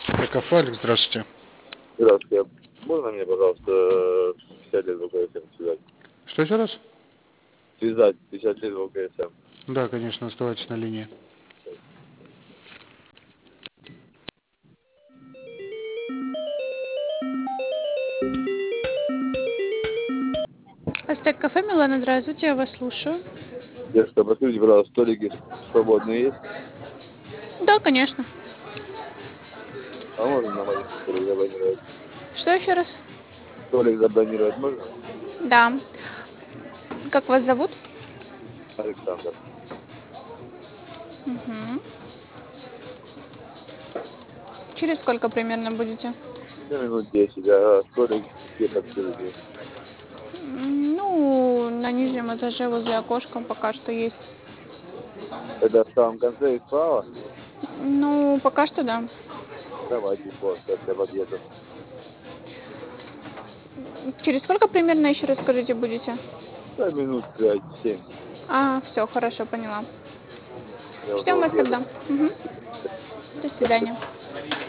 Так, Афалик, здравствуйте. Здравствуйте. Можно мне, пожалуйста, 50 лет ВКСМ связать? Что еще раз? Связать 50 лет ВКСМ. Да, конечно, оставайтесь на линии. Астек кафе, Милана, здравствуйте, я вас слушаю. Девушка, подскажите, пожалуйста, столики свободные есть? Да, конечно. А можно на маленький столик забронировать? Что еще раз? Столик забронировать можно? Да. Как вас зовут? Александр. Мгм. Через сколько примерно будете? Ну, минут 10, а столик где подскажите? Ну, на нижнем этаже возле окошка пока что есть. Это в самом конце и справа? Ну, пока что да. Давайте, вот, сейчас я подъеду. Через сколько примерно, еще раз скажите, будете? Да, минут 5-7. А, все, хорошо, поняла. Я уже Ждем вот вас еду. тогда. Мгм. До свидания.